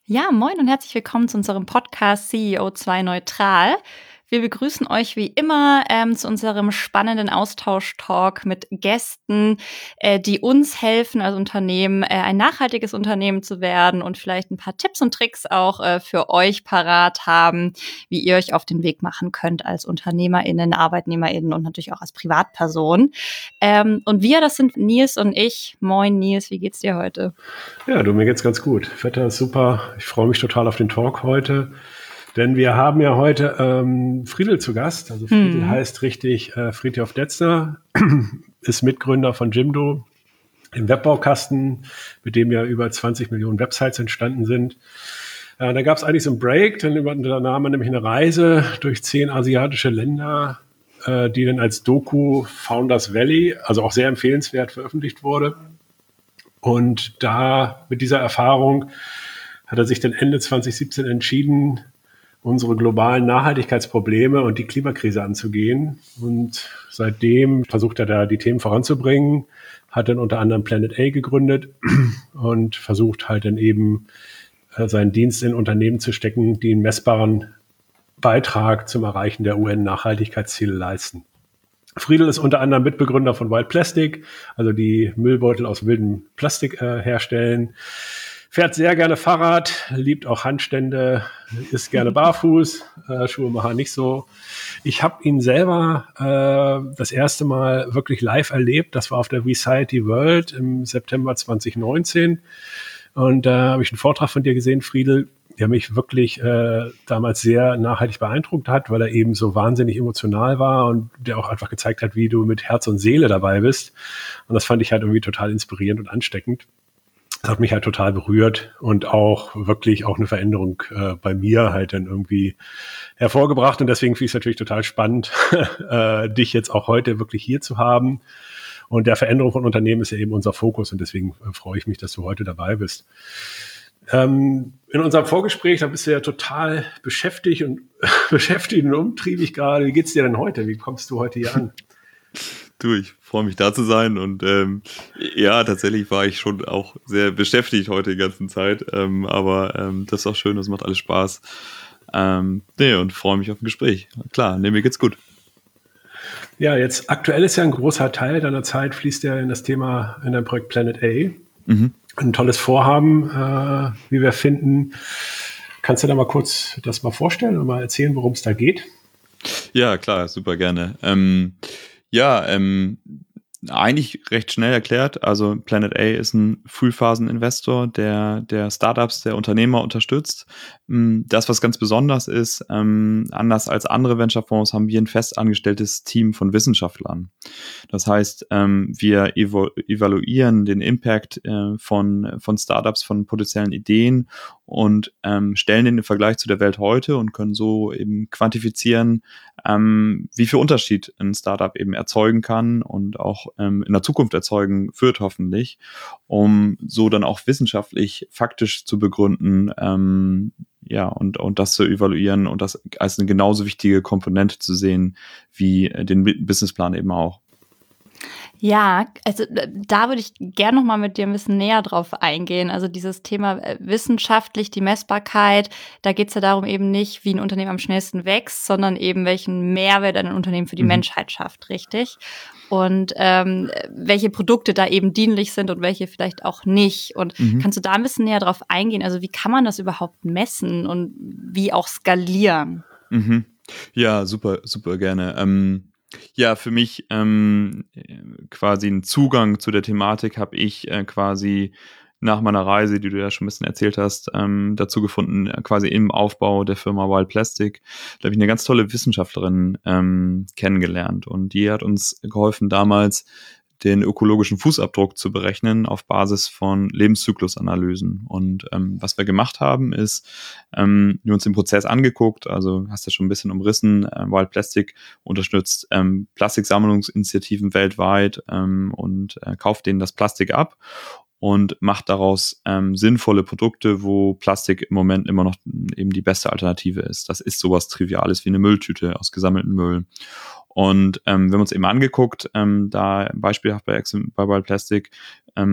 Ja, moin und herzlich willkommen zu unserem Podcast CEO2 Neutral. Wir begrüßen euch wie immer zu unserem spannenden Austausch-Talk mit Gästen, die uns helfen als Unternehmen, ein nachhaltiges Unternehmen zu werden und vielleicht ein paar Tipps und Tricks auch für euch parat haben, wie ihr euch auf den Weg machen könnt als UnternehmerInnen, ArbeitnehmerInnen und natürlich auch als Privatperson. Und wir, das sind Nils und ich. Moin Nils, wie geht's dir heute? Ja, du, mir geht's ganz gut. Wetter ist super. Ich freue mich total auf den Talk heute. Denn wir haben ja heute Friedel zu Gast. Also Friedel heißt richtig Friedhof Detzner, ist Mitgründer von Jimdo, im Webbaukasten, mit dem ja über 20 Millionen Websites entstanden sind. Da gab es eigentlich so einen Break, dann nahm man nämlich eine Reise durch 10 asiatische Länder, die dann als Doku Founders Valley, also auch sehr empfehlenswert, veröffentlicht wurde. Und da mit dieser Erfahrung hat er sich dann Ende 2017 entschieden, unsere globalen Nachhaltigkeitsprobleme und die Klimakrise anzugehen. Und seitdem versucht er da die Themen voranzubringen, hat dann unter anderem Planet A gegründet und versucht halt dann eben seinen Dienst in Unternehmen zu stecken, die einen messbaren Beitrag zum Erreichen der UN-Nachhaltigkeitsziele leisten. Friedel ist unter anderem Mitbegründer von Wild Plastic, also die Müllbeutel aus wildem Plastik herstellen. Fährt sehr gerne Fahrrad, liebt auch Handstände, isst gerne barfuß, Schuhe machen nicht so. Ich habe ihn selber das erste Mal wirklich live erlebt. Das war auf der Society World im September 2019. Und da habe ich einen Vortrag von dir gesehen, Friedel, der mich wirklich damals sehr nachhaltig beeindruckt hat, weil er eben so wahnsinnig emotional war und der auch einfach gezeigt hat, wie du mit Herz und Seele dabei bist. Und das fand ich halt irgendwie total inspirierend und ansteckend. Das hat mich halt total berührt und auch wirklich auch eine Veränderung bei mir halt dann irgendwie hervorgebracht. Und deswegen finde ich es natürlich total spannend, dich jetzt auch heute wirklich hier zu haben. Und der Veränderung von Unternehmen ist ja eben unser Fokus und deswegen freue ich mich, dass du heute dabei bist. In unserem Vorgespräch, da bist du ja total beschäftigt und umtriebig gerade. Wie geht's dir denn heute? Wie kommst du heute hier an? Du, ich freue mich da zu sein und ja, tatsächlich war ich schon auch sehr beschäftigt heute die ganze Zeit, aber das ist auch schön, das macht alles Spaß. Nee, und freue mich auf ein Gespräch. Klar, nee, mir geht's gut. Ja, jetzt aktuell ist ja ein großer Teil deiner Zeit fließt ja in das Thema, in dein Projekt Planet A. Mhm. Ein tolles Vorhaben, wie wir finden. Kannst du da mal kurz das mal vorstellen und mal erzählen, worum es da geht? Ja, klar, super gerne. Eigentlich recht schnell erklärt. Also Planet A ist ein Frühphasen-Investor, der Startups, der Unternehmer unterstützt. Das, was ganz besonders ist, anders als andere Venture-Fonds, haben wir ein fest angestelltes Team von Wissenschaftlern. Das heißt, wir evaluieren den Impact von Startups, von potenziellen Ideen und stellen den im Vergleich zu der Welt heute und können so eben quantifizieren, wie viel Unterschied ein Startup eben erzeugen kann und auch in der Zukunft erzeugen wird hoffentlich, um so dann auch wissenschaftlich faktisch zu begründen, und das zu evaluieren und das als eine genauso wichtige Komponente zu sehen wie den Businessplan eben auch. Ja, also da würde ich gerne noch mal mit dir ein bisschen näher drauf eingehen. Also dieses Thema wissenschaftlich, die Messbarkeit, da geht es ja darum eben nicht, wie ein Unternehmen am schnellsten wächst, sondern eben welchen Mehrwert ein Unternehmen für die Menschheit schafft, richtig? Und welche Produkte da eben dienlich sind und welche vielleicht auch nicht. Und kannst du da ein bisschen näher drauf eingehen? Also wie kann man das überhaupt messen und wie auch skalieren? Ja, super, super gerne. Ja, für mich quasi einen Zugang zu der Thematik habe ich quasi nach meiner Reise, die du ja schon ein bisschen erzählt hast, dazu gefunden, quasi im Aufbau der Firma Wild Plastic. Da habe ich eine ganz tolle Wissenschaftlerin kennengelernt und die hat uns geholfen, damals den ökologischen Fußabdruck zu berechnen auf Basis von Lebenszyklusanalysen. Und was wir gemacht haben, ist, wir uns den Prozess angeguckt, also hast du schon ein bisschen umrissen, Wild Plastic unterstützt Plastiksammlungsinitiativen weltweit und kauft denen das Plastik ab und macht daraus sinnvolle Produkte, wo Plastik im Moment immer noch eben die beste Alternative ist. Das ist sowas Triviales wie eine Mülltüte aus gesammeltem Müll. Und wir haben uns eben angeguckt, da beispielhaft bei Wild Plastic,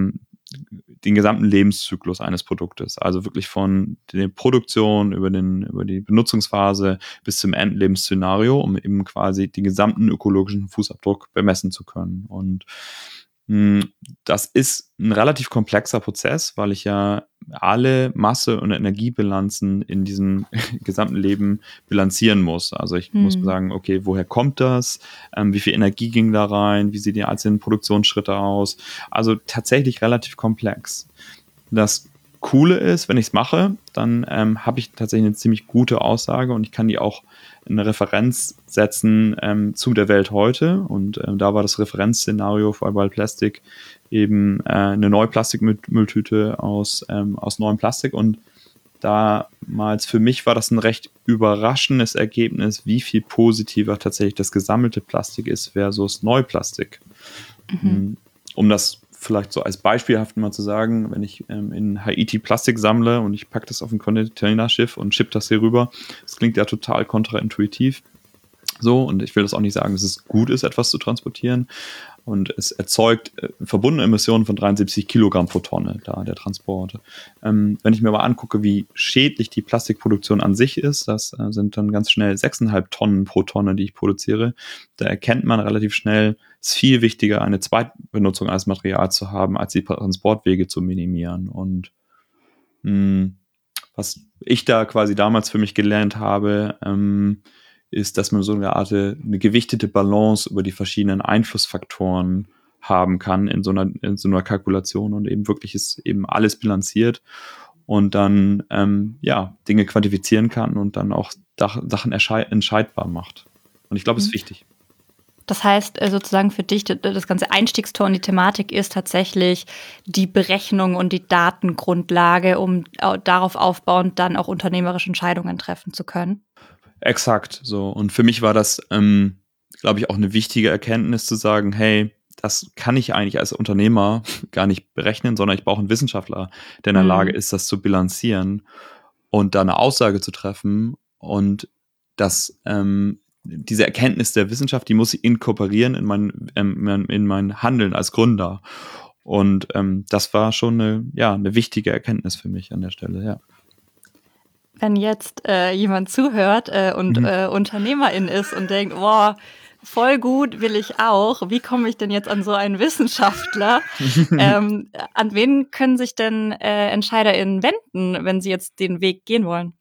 den gesamten Lebenszyklus eines Produktes. Also wirklich von der Produktion über die Benutzungsphase bis zum Endlebensszenario, um eben quasi den gesamten ökologischen Fußabdruck bemessen zu können. Und das ist ein relativ komplexer Prozess, weil ich ja alle Masse- und Energiebilanzen in diesem gesamten Leben bilanzieren muss. Also ich muss sagen, okay, woher kommt das? Wie viel Energie ging da rein? Wie sehen die einzelnen Produktionsschritte aus? Also tatsächlich relativ komplex. Das Coole ist, wenn ich es mache, dann habe ich tatsächlich eine ziemlich gute Aussage und ich kann die auch in eine Referenz setzen zu der Welt heute. Und da war das Referenzszenario für Wild Plastic eben eine neue Plastikmülltüte aus neuem Plastik. Und damals für mich war das ein recht überraschendes Ergebnis, wie viel positiver tatsächlich das gesammelte Plastik ist versus Neuplastik. Um das vielleicht so als beispielhaft mal zu sagen, wenn ich in Haiti Plastik sammle und ich packe das auf ein Containerschiff und schippe das hier rüber, das klingt ja total kontraintuitiv. So, und ich will das auch nicht sagen, dass es gut ist, etwas zu transportieren. Und es erzeugt verbundene Emissionen von 73 Kilogramm pro Tonne, da der Transport. Wenn ich mir aber angucke, wie schädlich die Plastikproduktion an sich ist, das sind dann ganz schnell 6,5 Tonnen pro Tonne, die ich produziere. Da erkennt man relativ schnell, es ist viel wichtiger, eine Zweitbenutzung als Material zu haben, als die Transportwege zu minimieren. Und was ich da quasi damals für mich gelernt habe, ist, dass man so eine gewichtete Balance über die verschiedenen Einflussfaktoren haben kann in so einer Kalkulation und eben wirklich ist eben alles bilanziert und dann Dinge quantifizieren kann und dann auch Sachen entscheidbar macht. Und ich glaube, es ist wichtig. Das heißt sozusagen für dich, das ganze Einstiegstor in die Thematik ist tatsächlich die Berechnung und die Datengrundlage, um darauf aufbauend dann auch unternehmerische Entscheidungen treffen zu können. Exakt, so. Und für mich war das, glaube ich, auch eine wichtige Erkenntnis zu sagen, hey, das kann ich eigentlich als Unternehmer gar nicht berechnen, sondern ich brauche einen Wissenschaftler, der in der Lage ist, das zu bilanzieren und da eine Aussage zu treffen. Und diese Erkenntnis der Wissenschaft, die muss ich inkorporieren in mein Handeln als Gründer. Und das war schon eine wichtige Erkenntnis für mich an der Stelle, ja. Wenn jetzt jemand zuhört und Unternehmerin ist und denkt, boah, voll gut, will ich auch. Wie komme ich denn jetzt an so einen Wissenschaftler? An wen können sich denn EntscheiderInnen wenden, wenn sie jetzt den Weg gehen wollen?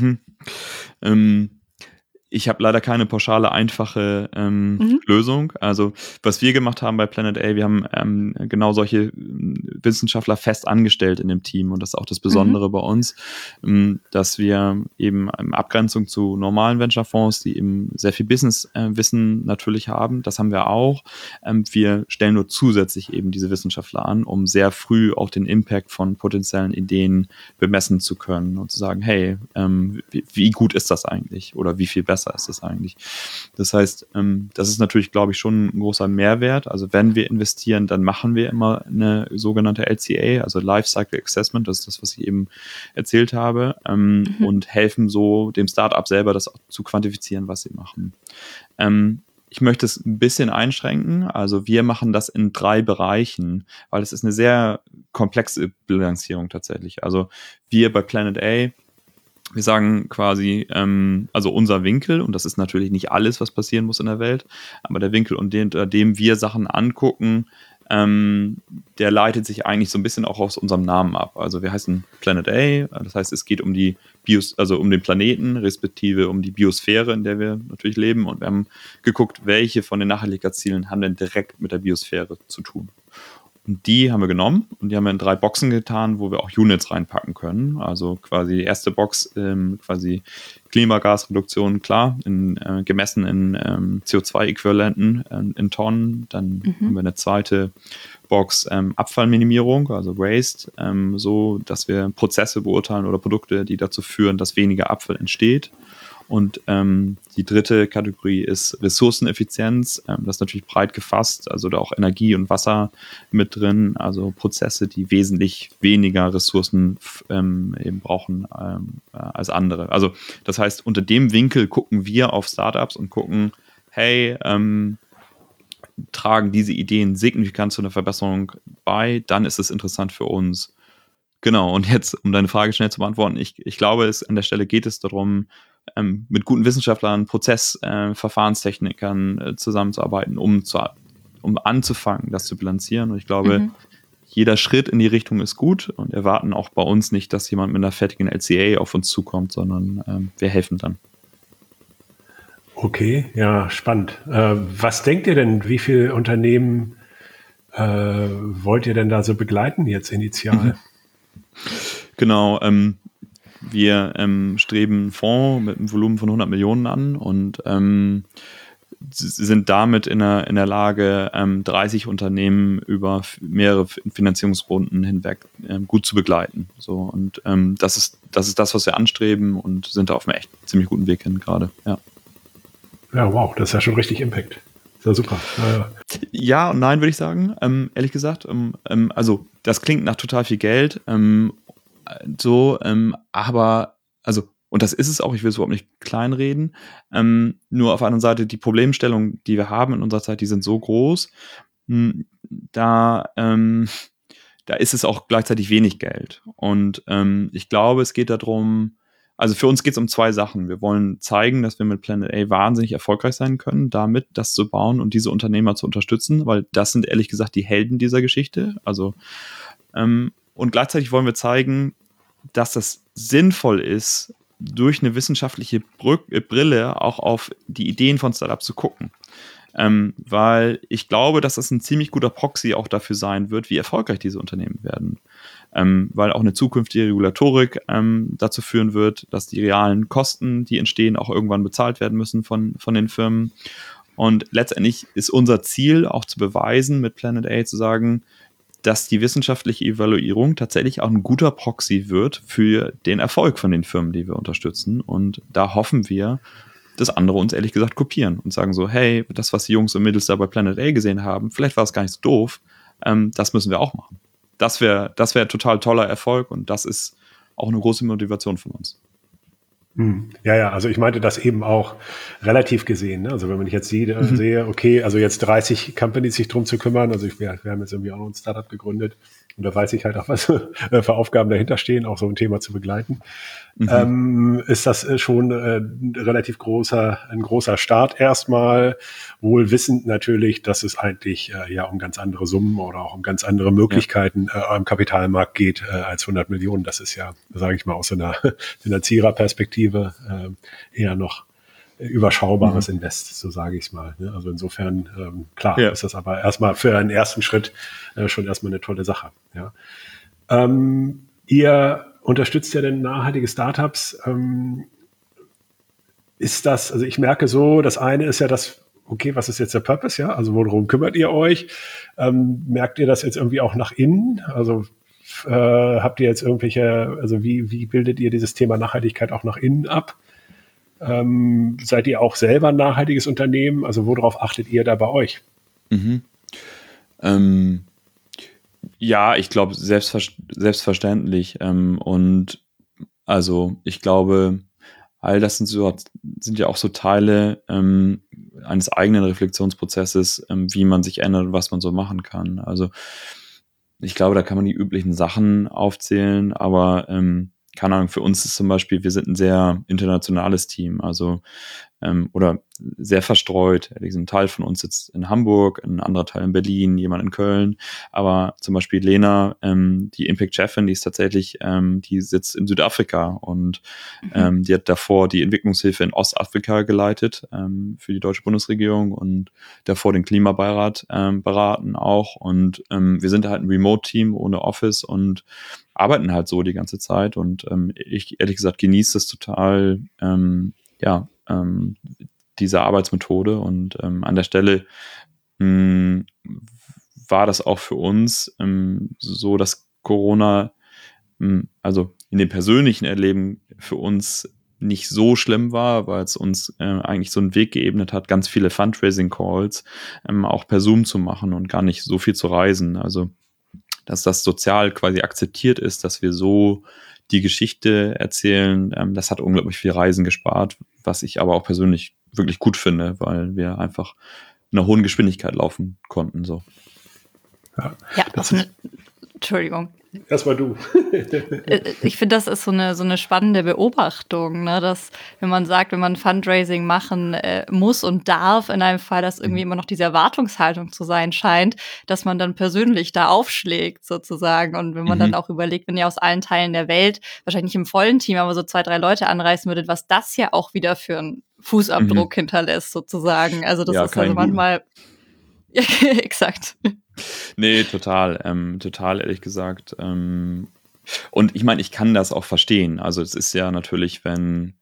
Ich habe leider keine pauschale, einfache Lösung. Also was wir gemacht haben bei Planet A, wir haben genau solche Wissenschaftler fest angestellt in dem Team. Und das ist auch das Besondere bei uns, dass wir eben in Abgrenzung zu normalen Venture-Fonds, die eben sehr viel Business-Wissen natürlich haben, das haben wir auch. Wir stellen nur zusätzlich eben diese Wissenschaftler an, um sehr früh auch den Impact von potenziellen Ideen bemessen zu können und zu sagen, hey, wie gut ist das eigentlich? Oder wie viel besser ist das eigentlich? Das heißt, das ist natürlich, glaube ich, schon ein großer Mehrwert. Also wenn wir investieren, dann machen wir immer eine sogenannte LCA, also Lifecycle Assessment, das ist das, was ich eben erzählt habe, und helfen so dem Startup selber, das auch zu quantifizieren, was sie machen. Ich möchte es ein bisschen einschränken. Also wir machen das in 3 Bereichen, weil es ist eine sehr komplexe Bilanzierung tatsächlich. Also wir bei Planet A, wir sagen quasi, also unser Winkel, und das ist natürlich nicht alles, was passieren muss in der Welt, aber der Winkel, unter dem wir Sachen angucken, der leitet sich eigentlich so ein bisschen auch aus unserem Namen ab. Also wir heißen Planet A, das heißt, es geht um die um den Planeten, respektive um die Biosphäre, in der wir natürlich leben. Und wir haben geguckt, welche von den Nachhaltigkeitszielen haben denn direkt mit der Biosphäre zu tun. Und die haben wir genommen und die haben wir in 3 Boxen getan, wo wir auch Units reinpacken können. Also quasi die erste Box, quasi Klimagasreduktion, klar, gemessen in CO2-Äquivalenten in Tonnen. Dann haben wir eine zweite Box Abfallminimierung, also Waste, so dass wir Prozesse beurteilen oder Produkte, die dazu führen, dass weniger Abfall entsteht. Und die dritte Kategorie ist Ressourceneffizienz. Das ist natürlich breit gefasst, also da auch Energie und Wasser mit drin, also Prozesse, die wesentlich weniger Ressourcen eben brauchen als andere. Also das heißt, unter dem Winkel gucken wir auf Startups und gucken, hey, tragen diese Ideen signifikant zu einer Verbesserung bei, dann ist es interessant für uns. Genau, und jetzt, um deine Frage schnell zu beantworten, ich glaube, an der Stelle geht es darum, mit guten Wissenschaftlern, Verfahrenstechnikern zusammenzuarbeiten, um anzufangen, das zu bilanzieren. Und ich glaube, jeder Schritt in die Richtung ist gut und erwarten auch bei uns nicht, dass jemand mit einer fertigen LCA auf uns zukommt, sondern wir helfen dann. Okay, ja, spannend. Was denkt ihr denn, wie viele Unternehmen wollt ihr denn da so begleiten jetzt initial? Genau, wir streben einen Fonds mit einem Volumen von 100 Millionen an und sind damit in der Lage, 30 Unternehmen über mehrere Finanzierungsrunden hinweg gut zu begleiten. So, und das ist das, was wir anstreben und sind da auf einem echt ziemlich guten Weg hin gerade. Ja. Ja, wow, das ist ja schon richtig Impact. Ist ja super. Ja und nein, würde ich sagen, ehrlich gesagt. Also, das klingt nach total viel Geld, aber, also, und das ist es auch, ich will es überhaupt nicht kleinreden, nur auf der anderen Seite, die Problemstellungen, die wir haben in unserer Zeit, die sind so groß, da ist es auch gleichzeitig wenig Geld. Und ich glaube, es geht darum, also für uns geht es um zwei Sachen. Wir wollen zeigen, dass wir mit Planet A wahnsinnig erfolgreich sein können, damit das zu bauen und diese Unternehmer zu unterstützen, weil das sind ehrlich gesagt die Helden dieser Geschichte. Also und gleichzeitig wollen wir zeigen, dass das sinnvoll ist, durch eine wissenschaftliche Brille auch auf die Ideen von Startups zu gucken. Weil ich glaube, dass das ein ziemlich guter Proxy auch dafür sein wird, wie erfolgreich diese Unternehmen werden. Weil auch eine zukünftige Regulatorik dazu führen wird, dass die realen Kosten, die entstehen, auch irgendwann bezahlt werden müssen von den Firmen. Und letztendlich ist unser Ziel auch zu beweisen, mit Planet A zu sagen, dass die wissenschaftliche Evaluierung tatsächlich auch ein guter Proxy wird für den Erfolg von den Firmen, die wir unterstützen. Und da hoffen wir, dass andere uns ehrlich gesagt kopieren und sagen so, hey, das, was die Jungs und Mädels da bei Planet A gesehen haben, vielleicht war es gar nicht so doof, das müssen wir auch machen. Das wäre total toller Erfolg und das ist auch eine große Motivation von uns. Ja, also ich meinte das eben auch relativ gesehen. Ne? Also wenn man jetzt sehe, okay, also jetzt 30 Companies sich drum zu kümmern, also wir haben jetzt irgendwie auch noch ein Startup gegründet und da weiß ich halt auch, was für Aufgaben dahinter stehen, auch so ein Thema zu begleiten. Ist das schon ein großer Start erstmal, wohl wissend natürlich, dass es eigentlich um ganz andere Summen oder auch um ganz andere Möglichkeiten am Kapitalmarkt geht als 100 Millionen. Das ist ja, sage ich mal, aus so einer Finanziererperspektive eher noch überschaubares Invest, so sage ich es mal. Ne? Also insofern, klar, ist das aber erstmal für einen ersten Schritt schon erstmal eine tolle Sache. Ja. Ihr unterstützt ja denn nachhaltige Startups. Ist das, also ich merke so, das eine ist ja das, okay, was ist jetzt der Purpose, ja? Also worum kümmert ihr euch? Merkt ihr das jetzt irgendwie auch nach innen? Also habt ihr jetzt irgendwelche, also wie bildet ihr dieses Thema Nachhaltigkeit auch nach innen ab? Seid ihr auch selber ein nachhaltiges Unternehmen? Also worauf achtet ihr da bei euch? Ja, ich glaube selbstverständlich. Und also ich glaube, all das sind ja auch so Teile eines eigenen Reflexionsprozesses, wie man sich ändert und was man so machen kann. Also ich glaube, da kann man die üblichen Sachen aufzählen, aber keine Ahnung, für uns ist zum Beispiel, wir sind ein sehr internationales Team, also oder sehr verstreut. Ein Teil von uns sitzt in Hamburg, ein anderer Teil in Berlin, jemand in Köln. Aber zum Beispiel Lena, die Impact-Chefin, die ist tatsächlich, die sitzt in Südafrika und die hat davor die Entwicklungshilfe in Ostafrika geleitet für die deutsche Bundesregierung und davor den Klimabeirat beraten auch. Und wir sind halt ein Remote-Team ohne Office und arbeiten halt so die ganze Zeit. Und ich ehrlich gesagt genieße es total, diese Arbeitsmethode und an der Stelle war das auch für uns so, dass Corona also in dem persönlichen Erleben für uns nicht so schlimm war, weil es uns eigentlich so einen Weg geebnet hat, ganz viele Fundraising-Calls auch per Zoom zu machen und gar nicht so viel zu reisen. Also dass das sozial quasi akzeptiert ist, dass wir so die Geschichte erzählen, das hat unglaublich viel Reisen gespart, was ich aber auch persönlich wirklich gut finde, weil wir einfach einer hohen Geschwindigkeit laufen konnten. So. Ja, Entschuldigung. Erstmal du. Ich finde, das ist so eine spannende Beobachtung, ne? Dass, wenn man sagt, wenn man Fundraising machen muss und darf, in einem Fall, dass irgendwie immer noch diese Erwartungshaltung zu sein scheint, dass man dann persönlich da aufschlägt sozusagen. Und wenn man dann auch überlegt, wenn ihr aus allen Teilen der Welt, wahrscheinlich nicht im vollen Team, aber so 2, 3 Leute anreißen würdet, was das ja auch wieder für einen Fußabdruck hinterlässt sozusagen. Also das ist also manchmal... Ja, exakt. Nee, total ehrlich gesagt. Und ich meine, ich kann das auch verstehen. Also es ist ja natürlich, wenn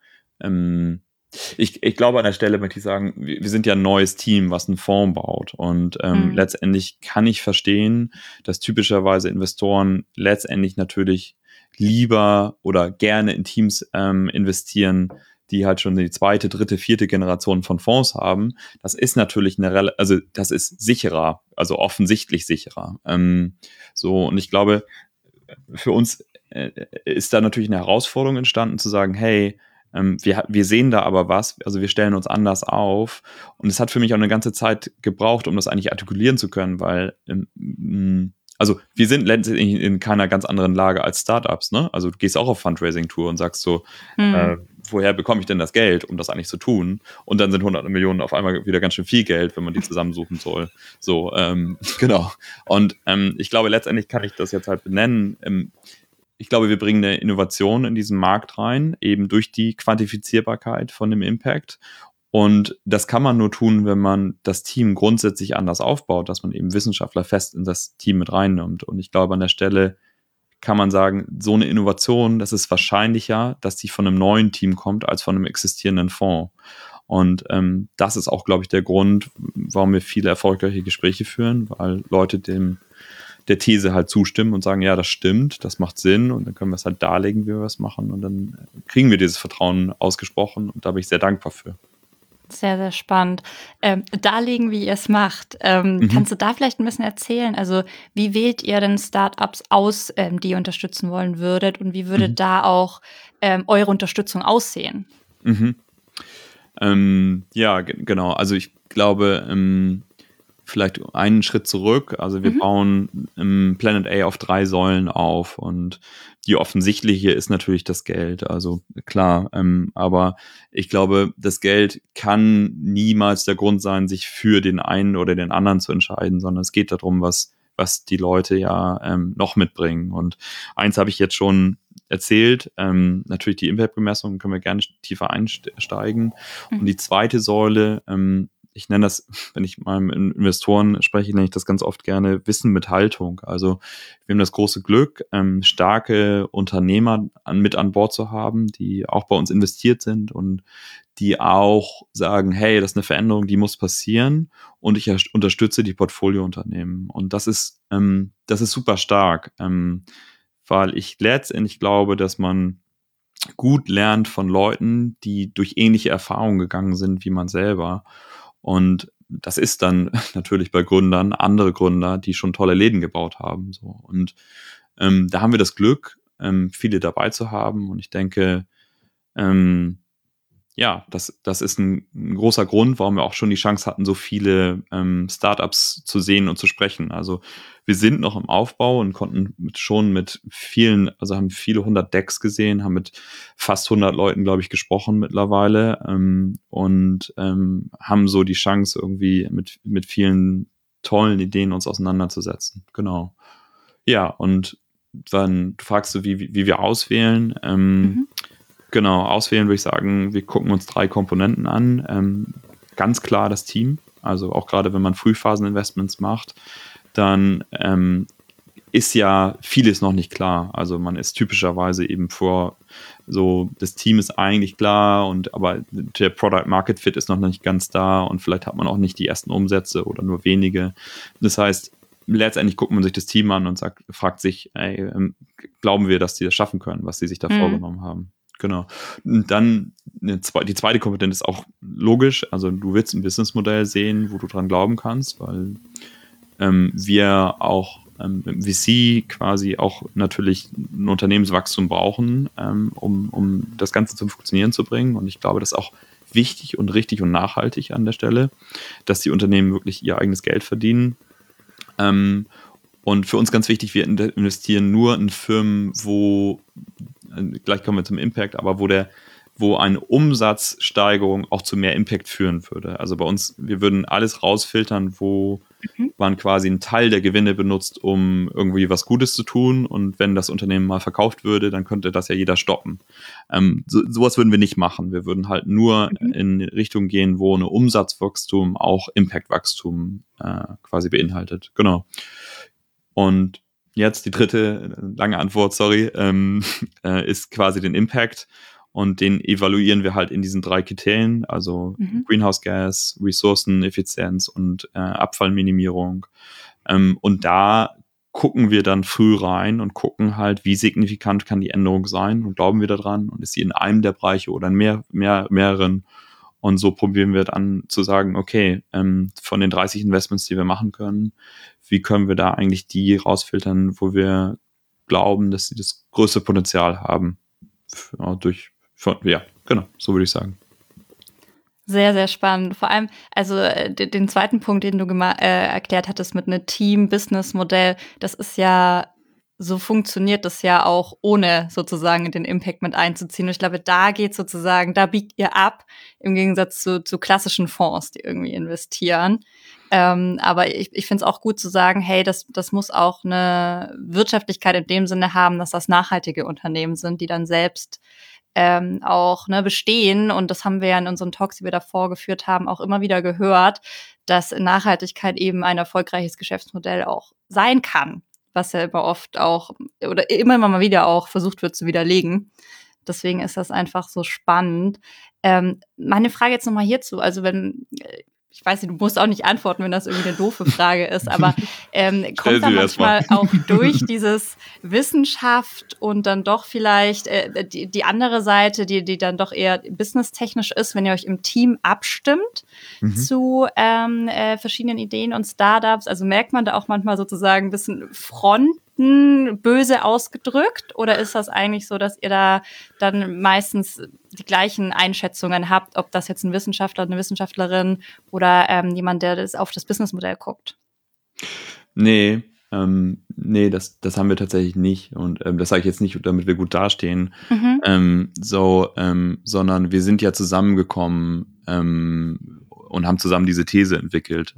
ich glaube, an der Stelle möchte ich sagen, wir sind ja ein neues Team, was einen Fonds baut. Und letztendlich kann ich verstehen, dass typischerweise Investoren letztendlich natürlich lieber oder gerne in Teams investieren, die halt schon die 2., 3., 4. Generation von Fonds haben. Das ist natürlich das ist sicherer, also offensichtlich sicherer. So, und ich glaube, für uns ist da natürlich eine Herausforderung entstanden, zu sagen, hey, wir sehen da aber was, also wir stellen uns anders auf. Und es hat für mich auch eine ganze Zeit gebraucht, um das eigentlich artikulieren zu können, weil also wir sind letztendlich in keiner ganz anderen Lage als Startups, ne? Also du gehst auch auf Fundraising-Tour und sagst so, woher bekomme ich denn das Geld, um das eigentlich zu tun? Und dann sind 100 Millionen auf einmal wieder ganz schön viel Geld, wenn man die zusammensuchen soll. So, genau. Und ich glaube, letztendlich kann ich das jetzt halt benennen. Ich glaube, wir bringen eine Innovation in diesen Markt rein, eben durch die Quantifizierbarkeit von dem Impact. Und das kann man nur tun, wenn man das Team grundsätzlich anders aufbaut, dass man eben Wissenschaftler fest in das Team mit reinnimmt. Und ich glaube, an der Stelle kann man sagen, so eine Innovation, das ist wahrscheinlicher, dass die von einem neuen Team kommt, als von einem existierenden Fonds. Und das ist auch, glaube ich, der Grund, warum wir viele erfolgreiche Gespräche führen, weil Leute der These halt zustimmen und sagen, ja, das stimmt, das macht Sinn, und dann können wir es halt darlegen, wie wir es machen, und dann kriegen wir dieses Vertrauen ausgesprochen, und da bin ich sehr dankbar für. Sehr, sehr spannend. Darlegen, wie ihr es macht. Kannst du da vielleicht ein bisschen erzählen? Also wie wählt ihr denn Startups aus, die ihr unterstützen wollen würdet, und wie würde da auch eure Unterstützung aussehen? Ja, genau. Also ich glaube, vielleicht einen Schritt zurück. Also wir bauen Planet A auf 3 Säulen auf, und die offensichtliche ist natürlich das Geld. Also klar, aber ich glaube, das Geld kann niemals der Grund sein, sich für den einen oder den anderen zu entscheiden, sondern es geht darum, was die Leute ja noch mitbringen. Und eins habe ich jetzt schon erzählt, natürlich die Impact-Bemessung, können wir gerne tiefer einsteigen. Und die zweite Säule, ich nenne das, wenn ich mal mit Investoren spreche, nenne ich das ganz oft gerne Wissen mit Haltung. Also wir haben das große Glück, starke Unternehmer mit an Bord zu haben, die auch bei uns investiert sind und die auch sagen, hey, das ist eine Veränderung, die muss passieren, und ich unterstütze die Portfoliounternehmen. Und das ist super stark, weil ich letztendlich glaube, dass man gut lernt von Leuten, die durch ähnliche Erfahrungen gegangen sind wie man selber. Und das ist dann natürlich bei Gründern, andere Gründer, die schon tolle Läden gebaut haben. So. Und da haben wir das Glück, viele dabei zu haben. Und ich denke, ja, das ist ein großer Grund, warum wir auch schon die Chance hatten, so viele Startups zu sehen und zu sprechen. Also wir sind noch im Aufbau und konnten schon mit vielen, also haben viele 100 Decks gesehen, haben mit fast 100 Leuten, glaube ich, gesprochen mittlerweile, und haben so die Chance, irgendwie mit vielen tollen Ideen uns auseinanderzusetzen. Genau. Ja, und dann, du fragst so, wie wir auswählen. Genau, auswählen würde ich sagen, wir gucken uns 3 Komponenten an. Ganz klar das Team, also auch gerade wenn man Frühphasen-Investments macht, dann ist ja vieles noch nicht klar. Also man ist typischerweise eben so, das Team ist eigentlich klar, aber der Product Market Fit ist noch nicht ganz da, und vielleicht hat man auch nicht die ersten Umsätze oder nur wenige. Das heißt, letztendlich guckt man sich das Team an und fragt sich, ey, glauben wir, dass die das schaffen können, was sie sich da vorgenommen haben? Genau. Und dann die zweite Komponente ist auch logisch. Also du willst ein Businessmodell sehen, wo du dran glauben kannst, weil wir auch im VC quasi auch natürlich ein Unternehmenswachstum brauchen, um das Ganze zum Funktionieren zu bringen. Und ich glaube, dass auch wichtig und richtig und nachhaltig an der Stelle, dass die Unternehmen wirklich ihr eigenes Geld verdienen. Und für uns ganz wichtig, wir investieren nur in Firmen, wo, gleich kommen wir zum Impact, aber wo eine Umsatzsteigerung auch zu mehr Impact führen würde. Also bei uns, wir würden alles rausfiltern, wo man quasi einen Teil der Gewinne benutzt, um irgendwie was Gutes zu tun. Und wenn das Unternehmen mal verkauft würde, dann könnte das ja jeder stoppen. Sowas würden wir nicht machen. Wir würden halt nur in Richtung gehen, wo eine Umsatzwachstum auch Impactwachstum quasi beinhaltet. Genau. Und jetzt die dritte, lange Antwort, sorry, ist quasi den Impact. Und den evaluieren wir halt in diesen 3 Kriterien, also Greenhouse Gas, Ressourceneffizienz und Abfallminimierung. Und da gucken wir dann früh rein und gucken halt, wie signifikant kann die Änderung sein und glauben wir daran und ist sie in einem der Bereiche oder in mehreren. Und so probieren wir dann zu sagen, okay, von den 30 Investments, die wir machen können, wie können wir da eigentlich die rausfiltern, wo wir glauben, dass sie das größte Potenzial haben ja, genau, so würde ich sagen. Sehr, sehr spannend. Vor allem, also den zweiten Punkt, den du erklärt hattest mit einem Team-Business-Modell, das ist ja, so funktioniert das ja auch, ohne sozusagen den Impact mit einzuziehen. Und ich glaube, da geht sozusagen, da biegt ihr ab, im Gegensatz zu klassischen Fonds, die irgendwie investieren. Aber ich finde es auch gut zu sagen, hey, das muss auch eine Wirtschaftlichkeit in dem Sinne haben, dass das nachhaltige Unternehmen sind, die dann selbst auch bestehen. Und das haben wir ja in unseren Talks, die wir davor geführt haben, auch immer wieder gehört, dass Nachhaltigkeit eben ein erfolgreiches Geschäftsmodell auch sein kann, was ja immer oft auch oder immer mal wieder auch versucht wird zu widerlegen. Deswegen ist das einfach so spannend. Meine Frage jetzt nochmal hierzu, also wenn ich weiß nicht, du musst auch nicht antworten, wenn das irgendwie eine doofe Frage ist, aber kommt da manchmal auch durch dieses Wissenschaft und dann doch vielleicht die andere Seite, die dann doch eher businesstechnisch ist, wenn ihr euch im Team abstimmt zu verschiedenen Ideen und Startups, also merkt man da auch manchmal sozusagen ein bisschen böse ausgedrückt, oder ist das eigentlich so, dass ihr da dann meistens die gleichen Einschätzungen habt, ob das jetzt ein Wissenschaftler, eine Wissenschaftlerin oder jemand, der auf das Businessmodell guckt? Nee, das haben wir tatsächlich nicht. Und das sage ich jetzt nicht, damit wir gut dastehen, sondern wir sind ja zusammengekommen und haben zusammen diese These entwickelt.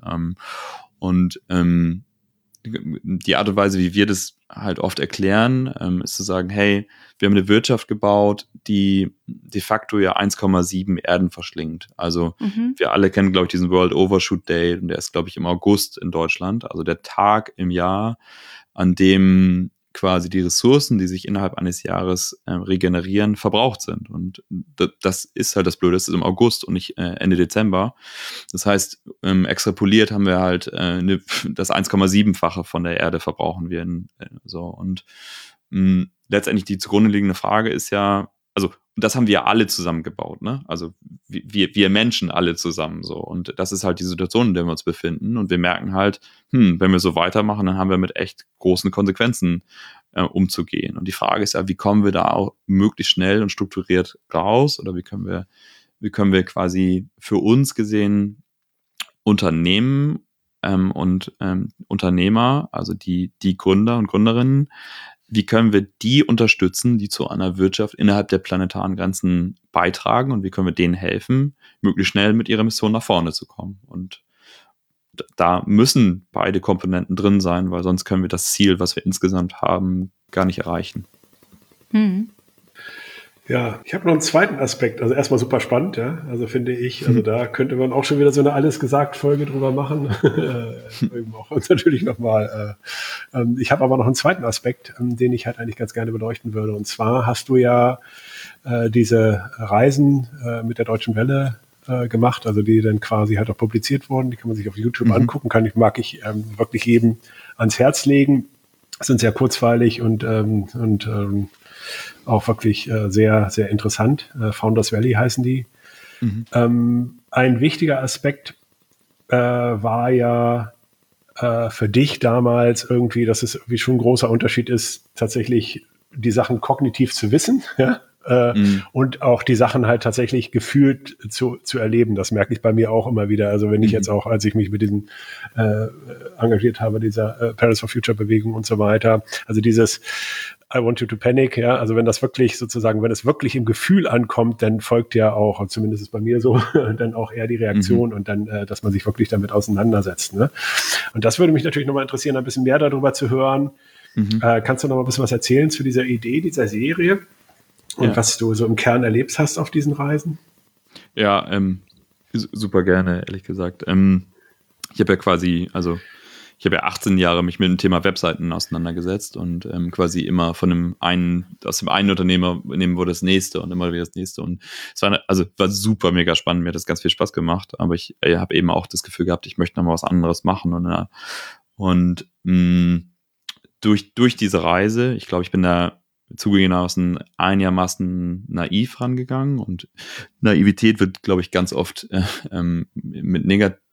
Die Art und Weise, wie wir das halt oft erklären, ist zu sagen, hey, wir haben eine Wirtschaft gebaut, die de facto ja 1,7 Erden verschlingt. Also wir alle kennen, glaube ich, diesen World Overshoot Day, und der ist, glaube ich, im August in Deutschland, also der Tag im Jahr, an dem quasi die Ressourcen, die sich innerhalb eines Jahres regenerieren, verbraucht sind. Und das ist halt das Blöde, das ist im August und nicht Ende Dezember. Das heißt, extrapoliert haben wir halt das 1,7-fache von der Erde verbrauchen wir. Und letztendlich die zugrunde liegende Frage ist ja, also das haben wir alle zusammengebaut, ne? Also wir Menschen alle zusammen so. Und das ist halt die Situation, in der wir uns befinden. Und wir merken halt, wenn wir so weitermachen, dann haben wir mit echt großen Konsequenzen umzugehen. Und die Frage ist ja, wie kommen wir da auch möglichst schnell und strukturiert raus? Oder wie können wir quasi für uns gesehen Unternehmen und Unternehmer, also die Gründer und Gründerinnen, wie können wir die unterstützen, die zu einer Wirtschaft innerhalb der planetaren Grenzen beitragen, und wie können wir denen helfen, möglichst schnell mit ihrer Mission nach vorne zu kommen. Und da müssen beide Komponenten drin sein, weil sonst können wir das Ziel, was wir insgesamt haben, gar nicht erreichen. Ja, ich habe noch einen zweiten Aspekt. Also erstmal super spannend, ja. Also finde ich, also da könnte man auch schon wieder so eine Alles-gesagt-Folge drüber machen. Auch uns natürlich nochmal. Ich habe aber noch einen zweiten Aspekt, den ich halt eigentlich ganz gerne beleuchten würde. Und zwar hast du ja diese Reisen mit der Deutschen Welle gemacht, also die dann quasi halt auch publiziert wurden. Die kann man sich auf YouTube angucken, mag ich wirklich jedem ans Herz legen. Sind sehr kurzweilig und auch wirklich sehr, sehr interessant. Founders Valley heißen die. Ein wichtiger Aspekt war ja für dich damals irgendwie, dass es irgendwie schon ein großer Unterschied ist, tatsächlich die Sachen kognitiv zu wissen, ja? und auch die Sachen halt tatsächlich gefühlt zu erleben. Das merke ich bei mir auch immer wieder. Also wenn ich jetzt auch, als ich mich mit diesem engagiert habe, dieser Paris for Future Bewegung und so weiter, also dieses I want you to panic, ja, also wenn das wirklich sozusagen, wenn es wirklich im Gefühl ankommt, dann folgt ja auch, und zumindest ist bei mir so, dann auch eher die Reaktion und dann, dass man sich wirklich damit auseinandersetzt. Ne? Und das würde mich natürlich nochmal interessieren, ein bisschen mehr darüber zu hören. Kannst du noch mal ein bisschen was erzählen zu dieser Idee, dieser Serie und was du so im Kern erlebt hast auf diesen Reisen? Ja, super gerne, ehrlich gesagt. Ich habe ja quasi, ich habe ja 18 Jahre mich mit dem Thema Webseiten auseinandergesetzt und quasi immer aus dem einen Unternehmen wurde das nächste und immer wieder das nächste. Und es war super mega spannend, mir hat das ganz viel Spaß gemacht, aber ich habe eben auch das Gefühl gehabt, ich möchte noch mal was anderes machen. Und durch diese Reise, ich glaube, ich bin da zugegebenermaßen einigermaßen naiv rangegangen und Naivität wird, glaube ich, ganz oft mit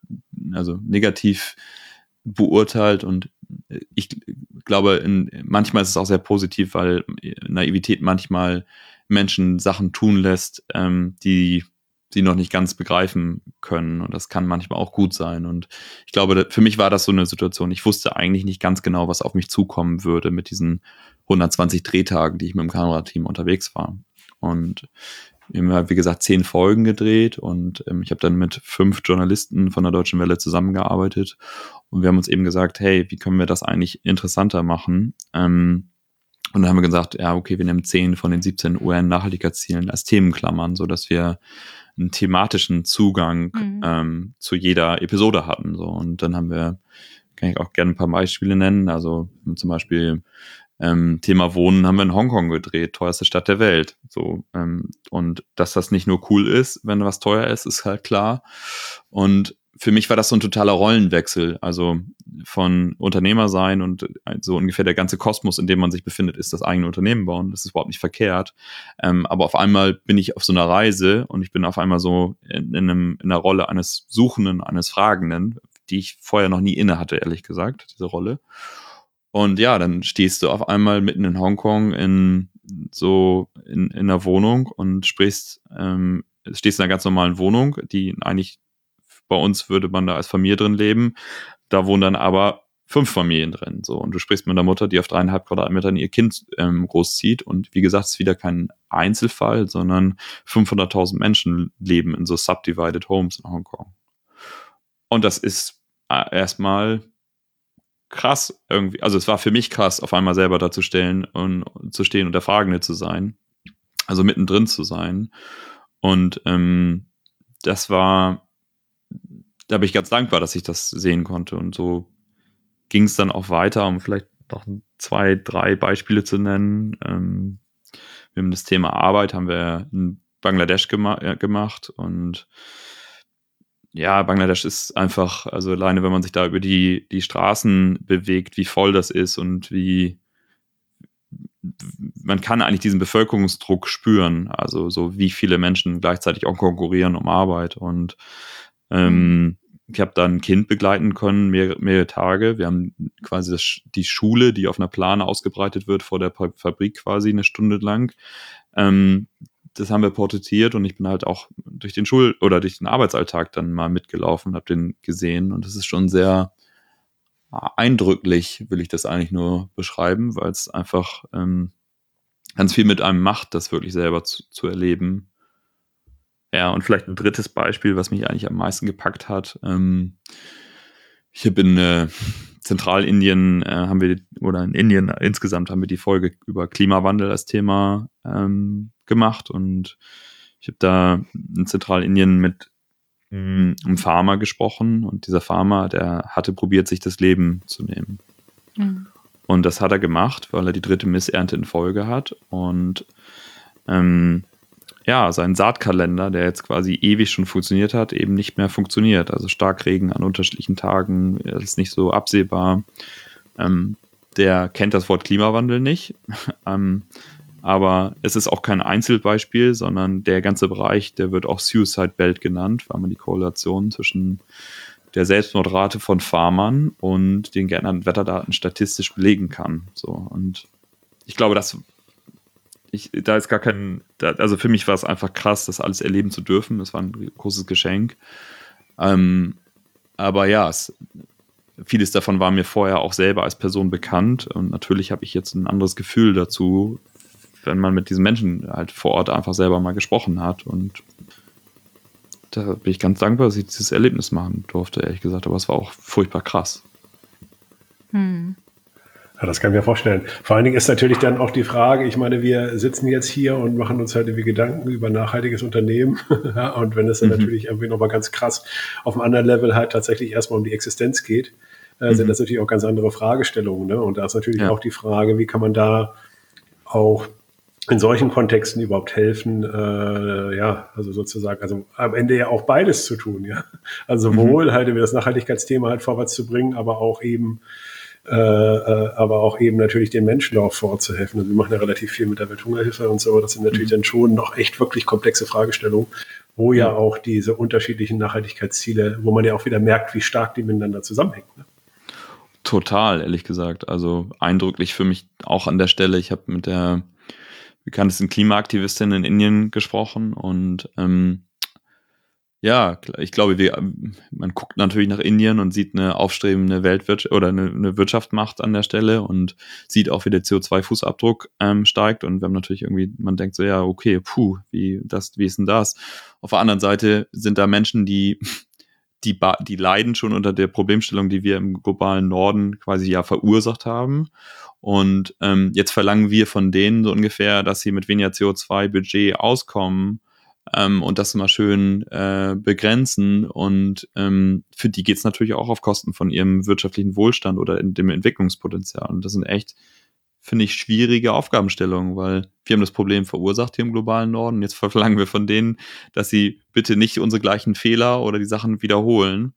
negativ beurteilt und ich glaube, manchmal ist es auch sehr positiv, weil Naivität manchmal Menschen Sachen tun lässt, die sie noch nicht ganz begreifen können und das kann manchmal auch gut sein und ich glaube, für mich war das so eine Situation, ich wusste eigentlich nicht ganz genau, was auf mich zukommen würde mit diesen 120 Drehtagen, die ich mit dem Kamerateam unterwegs war und wir haben, wie gesagt, 10 Folgen gedreht und ich habe dann mit 5 Journalisten von der Deutschen Welle zusammengearbeitet und wir haben uns eben gesagt, hey, wie können wir das eigentlich interessanter machen? Und dann haben wir gesagt, ja, okay, wir nehmen 10 von den 17 UN-Nachhaltigkeitszielen als Themenklammern, sodass wir einen thematischen Zugang zu jeder Episode hatten. So. Und dann kann ich auch gerne ein paar Beispiele nennen. Also zum Beispiel Thema Wohnen haben wir in Hongkong gedreht, teuerste Stadt der Welt. So, und dass das nicht nur cool ist, wenn was teuer ist halt klar. Und für mich war das so ein totaler Rollenwechsel, also von Unternehmer sein und so ungefähr der ganze Kosmos, in dem man sich befindet, ist das eigene Unternehmen bauen. Das ist überhaupt nicht verkehrt. Aber auf einmal bin ich auf so einer Reise und ich bin auf einmal so in einer Rolle eines Suchenden, eines Fragenden, die ich vorher noch nie inne hatte, ehrlich gesagt, diese Rolle. Und ja, dann stehst du auf einmal mitten in Hongkong in einer Wohnung und stehst in einer ganz normalen Wohnung, die eigentlich bei uns würde man da als Familie drin leben. Da wohnen dann aber 5 Familien drin. So. Und du sprichst mit einer Mutter, die auf 3,5 Quadratmetern ihr Kind großzieht. Und wie gesagt, es ist wieder kein Einzelfall, sondern 500.000 Menschen leben in so subdivided homes in Hongkong. Und das ist erstmal krass irgendwie. Also es war für mich krass, auf einmal selber da zu stehen und der Fragende zu sein. Also mittendrin zu sein. Und da bin ich ganz dankbar, dass ich das sehen konnte. Und so ging es dann auch weiter, um vielleicht noch 2, 3 Beispiele zu nennen. Wir haben das Thema Arbeit, haben wir in Bangladesch gemacht. Und ja, Bangladesch ist einfach, also alleine, wenn man sich da über die Straßen bewegt, wie voll das ist und man kann eigentlich diesen Bevölkerungsdruck spüren. Also so wie viele Menschen gleichzeitig auch konkurrieren um Arbeit. Und ich habe da ein Kind begleiten können, mehrere Tage. Wir haben quasi die Schule, die auf einer Plane ausgebreitet wird, vor der Fabrik quasi 1 Stunde lang. Das haben wir porträtiert und ich bin halt auch durch den Arbeitsalltag dann mal mitgelaufen und habe den gesehen. Und das ist schon sehr eindrücklich, will ich das eigentlich nur beschreiben, weil es einfach ganz viel mit einem macht, das wirklich selber zu erleben. Ja, und vielleicht ein drittes Beispiel, was mich eigentlich am meisten gepackt hat. Ich habe in Zentralindien in Indien insgesamt haben wir die Folge über Klimawandel als Thema gemacht und ich habe da in Zentralindien mit einem Farmer gesprochen und dieser Farmer, der hatte probiert, sich das Leben zu nehmen. Mhm. Und das hat er gemacht, weil er die 3. Missernte in Folge hat und sein Saatkalender, der jetzt quasi ewig schon funktioniert hat, eben nicht mehr funktioniert. Also Starkregen an unterschiedlichen Tagen, das ist nicht so absehbar. Der kennt das Wort Klimawandel nicht, aber es ist auch kein Einzelbeispiel, sondern der ganze Bereich, der wird auch Suicide Belt genannt, weil man die Korrelation zwischen der Selbstmordrate von Farmern und den geänderten Wetterdaten statistisch belegen kann. So, und ich glaube, da ist gar kein, also für mich war es einfach krass, das alles erleben zu dürfen. Das war ein großes Geschenk. Aber ja, vieles davon war mir vorher auch selber als Person bekannt und natürlich habe ich jetzt ein anderes Gefühl dazu, wenn man mit diesen Menschen halt vor Ort einfach selber mal gesprochen hat und da bin ich ganz dankbar, dass ich dieses Erlebnis machen durfte, ehrlich gesagt, aber es war auch furchtbar krass. Ja, das kann ich mir vorstellen. Vor allen Dingen ist natürlich dann auch die Frage, ich meine, wir sitzen jetzt hier und machen uns halt irgendwie Gedanken über nachhaltiges Unternehmen. Ja, und wenn es dann natürlich irgendwie nochmal ganz krass auf einem anderen Level halt tatsächlich erstmal um die Existenz geht, sind das natürlich auch ganz andere Fragestellungen. Ne? Und da ist natürlich auch die Frage, wie kann man da auch in solchen Kontexten überhaupt helfen, also sozusagen, also am Ende ja auch beides zu tun, ja. Also sowohl halt über das Nachhaltigkeitsthema halt vorwärts zu bringen, aber auch eben natürlich den Menschen auch vor Ort zu helfen. Also wir machen ja relativ viel mit der Welthungerhilfe und so. Das sind natürlich dann schon noch echt wirklich komplexe Fragestellungen, wo ja auch diese unterschiedlichen Nachhaltigkeitsziele, wo man ja auch wieder merkt, wie stark die miteinander zusammenhängen. Ne? Total, ehrlich gesagt. Also eindrücklich für mich auch an der Stelle. Ich habe mit der bekanntesten Klimaaktivistin in Indien gesprochen und ich glaube, man guckt natürlich nach Indien und sieht eine aufstrebende Weltwirtschaft oder eine Wirtschaftsmacht an der Stelle und sieht auch, wie der CO2-Fußabdruck steigt und wenn natürlich irgendwie, man denkt so, ja, okay, wie ist denn das? Auf der anderen Seite sind da Menschen, die leiden schon unter der Problemstellung, die wir im globalen Norden quasi ja verursacht haben. Und jetzt verlangen wir von denen so ungefähr, dass sie mit weniger CO2-Budget auskommen und das mal schön begrenzen. Und für die geht es natürlich auch auf Kosten von ihrem wirtschaftlichen Wohlstand oder in dem Entwicklungspotenzial. Und das sind echt, finde ich, schwierige Aufgabenstellungen, weil wir haben das Problem verursacht hier im globalen Norden. Jetzt verlangen wir von denen, dass sie bitte nicht unsere gleichen Fehler oder die Sachen wiederholen.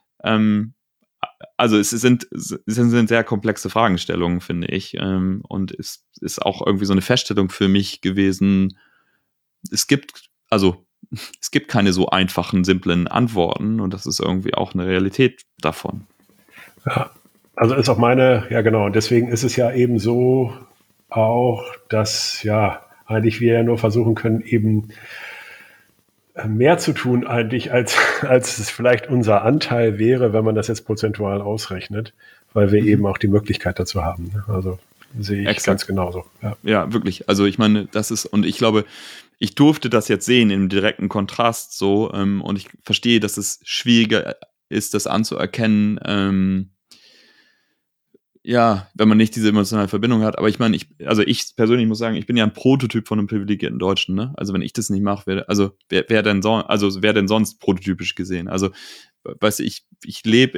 Also es sind sehr komplexe Fragestellungen, finde ich. Und es ist auch irgendwie so eine Feststellung für mich gewesen, es gibt keine so einfachen, simplen Antworten und das ist irgendwie auch eine Realität davon. Ja. Also ist auch und deswegen ist es ja eben so auch, dass eigentlich wir ja nur versuchen können, eben mehr zu tun eigentlich, als es vielleicht unser Anteil wäre, wenn man das jetzt prozentual ausrechnet, weil wir eben auch die Möglichkeit dazu haben. Ne? Also sehe ich ganz genauso. Ja, wirklich. Also ich meine, das ist, und ich glaube, ich durfte das jetzt sehen im direkten Kontrast so und ich verstehe, dass es schwieriger ist, das anzuerkennen, wenn man nicht diese emotionale Verbindung hat. Aber ich meine, ich persönlich muss sagen, ich bin ja ein Prototyp von einem privilegierten Deutschen. Ne? Also wenn ich das nicht mache, wer denn sonst prototypisch gesehen? Also, weißt du, ich lebe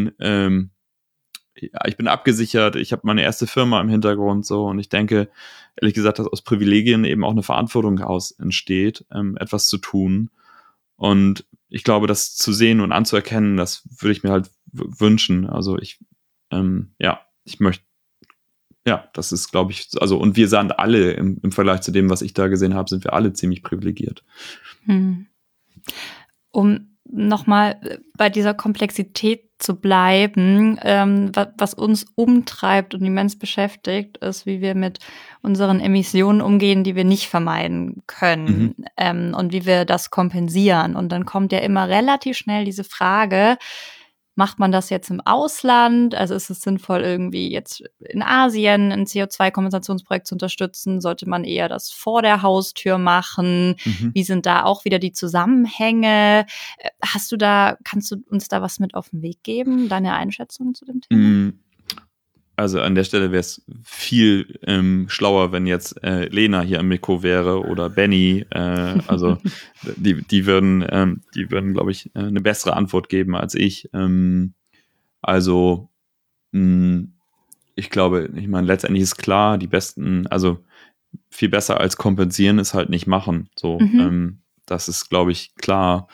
ich bin abgesichert, ich habe meine erste Firma im Hintergrund so und ich denke, ehrlich gesagt, dass aus Privilegien eben auch eine Verantwortung entsteht, etwas zu tun. Und ich glaube, das zu sehen und anzuerkennen, das würde ich mir halt wünschen. Also ich möchte, das ist, glaube ich, also, und wir sind alle im Vergleich zu dem, was ich da gesehen habe, sind wir alle ziemlich privilegiert. Um nochmal bei dieser Komplexität zu bleiben, was uns umtreibt und immens beschäftigt, ist, wie wir mit unseren Emissionen umgehen, die wir nicht vermeiden können, und wie wir das kompensieren. Und dann kommt ja immer relativ schnell diese Frage, macht man das jetzt im Ausland? Also ist es sinnvoll, irgendwie jetzt in Asien ein CO2-Kompensationsprojekt zu unterstützen? Sollte man eher das vor der Haustür machen? Wie sind da auch wieder die Zusammenhänge? Kannst du uns da was mit auf den Weg geben? Deine Einschätzung zu dem Thema? Also an der Stelle wäre es viel schlauer, wenn jetzt Lena hier am Mikro wäre oder Benny. Also die würden, glaube ich, eine bessere Antwort geben als ich. Ich glaube, letztendlich ist klar, also viel besser als kompensieren ist halt nicht machen. So, das ist, glaube ich, klar.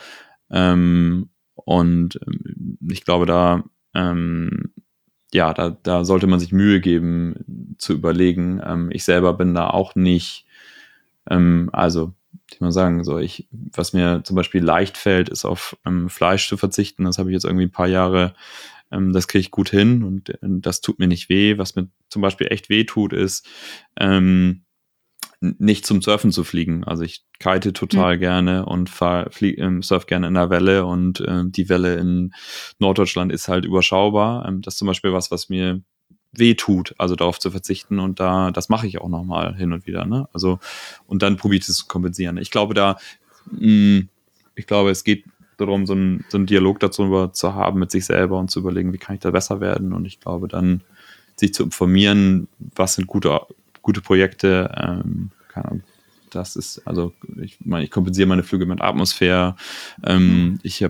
Und ich glaube, da sollte man sich Mühe geben, zu überlegen. Ich selber bin da auch nicht, ich muss sagen, was mir zum Beispiel leicht fällt, ist auf Fleisch zu verzichten. Das habe ich jetzt irgendwie ein paar Jahre, das kriege ich gut hin und das tut mir nicht weh. Was mir zum Beispiel echt weh tut, ist nicht zum Surfen zu fliegen. Also ich kite total gerne und surf gerne in der Welle und die Welle in Norddeutschland ist halt überschaubar. Das ist zum Beispiel was mir weh tut, also darauf zu verzichten und das mache ich auch nochmal hin und wieder. Ne? Also und dann probiere ich es zu kompensieren. Ich glaube es geht darum, so einen Dialog dazu zu haben mit sich selber und zu überlegen, wie kann ich da besser werden. Und ich glaube dann, sich zu informieren, was sind gute Projekte, keine Ahnung. Das ist, also ich kompensiere meine Flüge mit Atmosphäre. Ich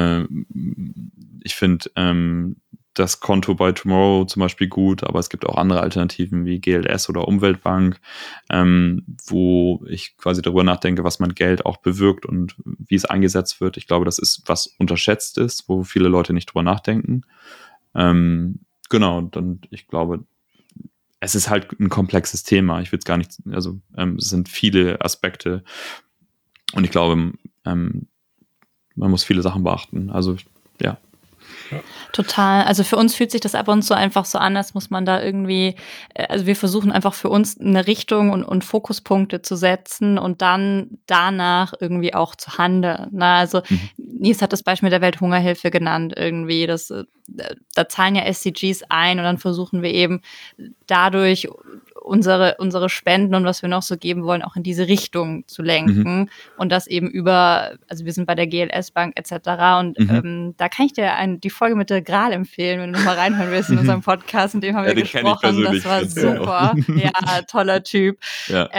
finde das Konto bei Tomorrow zum Beispiel gut, aber es gibt auch andere Alternativen wie GLS oder Umweltbank, wo ich quasi darüber nachdenke, was mein Geld auch bewirkt und wie es eingesetzt wird. Ich glaube, das ist was unterschätzt ist, wo viele Leute nicht drüber nachdenken. Genau, und ich glaube, es ist halt ein komplexes Thema. Ich will es gar nicht, also es sind viele Aspekte und ich glaube, man muss viele Sachen beachten. Also ja. Total. Also für uns fühlt sich das ab und zu einfach so an, als muss man da irgendwie, also wir versuchen einfach für uns eine Richtung und Fokuspunkte zu setzen und dann danach irgendwie auch zu handeln. Na, also Nils hat das Beispiel der Welthungerhilfe genannt irgendwie. Da zahlen ja SDGs ein und dann versuchen wir eben dadurch unsere Spenden und was wir noch so geben wollen, auch in diese Richtung zu lenken und das eben also wir sind bei der GLS Bank etc. und da kann ich dir die Folge mit der Gral empfehlen, wenn du noch mal reinhören willst in unserem Podcast, in dem haben wir gesprochen, das war super, ja, toller Typ. Ja.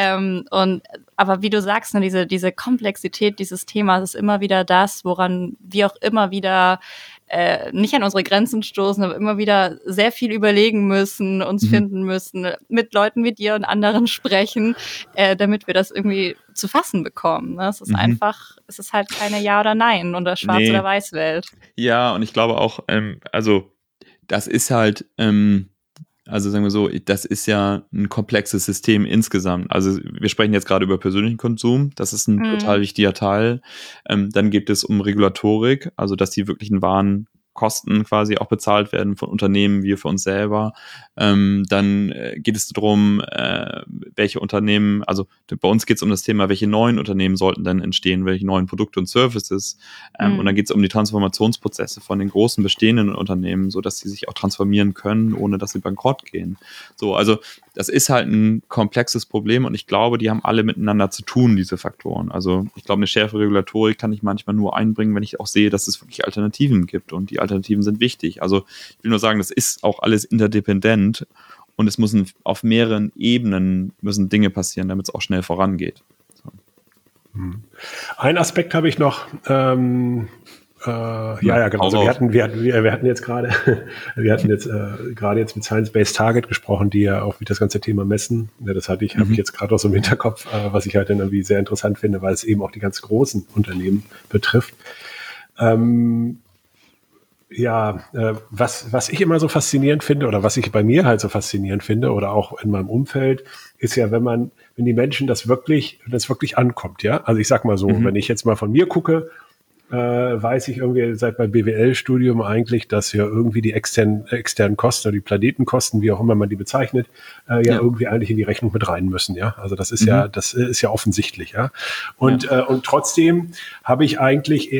Aber wie du sagst, ne, diese Komplexität dieses Themas ist immer wieder das, woran wir auch immer wieder nicht an unsere Grenzen stoßen, aber immer wieder sehr viel überlegen müssen, uns finden müssen, mit Leuten wie dir und anderen sprechen, damit wir das irgendwie zu fassen bekommen. Ne? Es ist einfach, es ist halt keine Ja oder Nein oder Schwarz- oder Weiß-Welt. Ja, und ich glaube auch, also das ist halt, also sagen wir so, das ist ja ein komplexes System insgesamt. Also wir sprechen jetzt gerade über persönlichen Konsum, das ist ein total wichtiger Teil. Dann geht es um Regulatorik, also dass die wirklichen Warenkosten quasi auch bezahlt werden von Unternehmen, wir für uns selber. Dann geht es darum, welche Unternehmen, also bei uns geht es um das Thema, welche neuen Unternehmen sollten denn entstehen, welche neuen Produkte und Services. Und dann geht es um die Transformationsprozesse von den großen bestehenden Unternehmen, so dass sie sich auch transformieren können, ohne dass sie bankrott gehen. So, also das ist halt ein komplexes Problem und ich glaube, die haben alle miteinander zu tun, diese Faktoren. Also ich glaube, eine schärfere Regulatorik kann ich manchmal nur einbringen, wenn ich auch sehe, dass es wirklich Alternativen gibt und die Alternativen sind wichtig. Also ich will nur sagen, das ist auch alles interdependent und es müssen auf mehreren Ebenen Dinge passieren, damit es auch schnell vorangeht. So. Ein Aspekt habe ich noch. Genau. Also wir hatten jetzt gerade mit Science-Based Target gesprochen, die ja auch wie das ganze Thema messen. Ja, das habe ich jetzt gerade auch so im Hinterkopf, was ich halt dann irgendwie sehr interessant finde, weil es eben auch die ganz großen Unternehmen betrifft. Was ich immer so faszinierend finde oder was ich bei mir halt so faszinierend finde oder auch in meinem Umfeld, ist ja, wenn die Menschen das wirklich ankommt, ja. Also ich sag mal so, wenn ich jetzt mal von mir gucke, weiß ich irgendwie seit meinem BWL-Studium eigentlich, dass ja irgendwie die externen Kosten oder die Planetenkosten, wie auch immer man die bezeichnet, irgendwie eigentlich in die Rechnung mit rein müssen, ja. Also das ist das ist ja offensichtlich, ja. Und trotzdem habe ich eigentlich